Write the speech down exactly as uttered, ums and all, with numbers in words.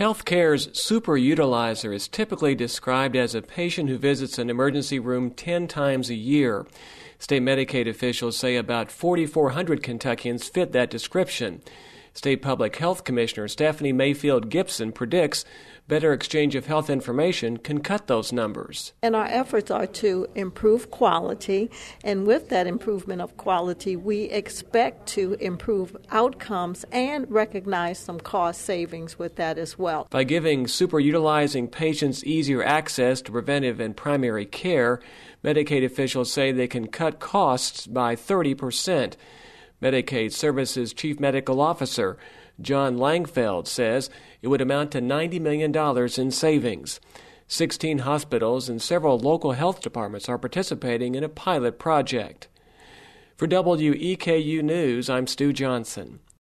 Healthcare's superutilizer is typically described as a patient who visits an emergency room ten times a year. State Medicaid officials say about four thousand four hundred Kentuckians fit that description. State Public Health Commissioner Stephanie Mayfield Gibson predicts better exchange of health information can cut those numbers. And our efforts are to improve quality, and with that improvement of quality, we expect to improve outcomes and recognize some cost savings with that as well. By giving superutilizing patients easier access to preventive and primary care, Medicaid officials say they can cut costs by thirty percent. Medicaid Services Chief Medical Officer John Langfeld says it would amount to ninety million dollars in savings. sixteen hospitals and several local health departments are participating in a pilot project. For W E K U News, I'm Stu Johnson.